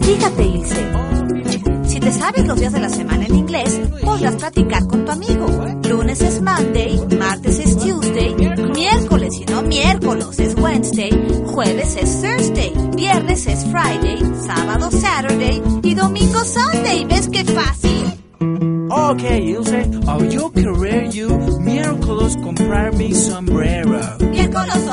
Fíjate, Ilse. Si te sabes los días de la semana en inglés, podrás practicar con tu amigo. Lunes es Monday, martes es Tuesday, miércoles y no miércoles es Wednesday, jueves es Thursday, viernes es Friday, sábado Saturday y domingo Sunday. ¿Ves qué fácil? Okay, Ilse, yo querer you miércoles comprar mi sombrero. Miércoles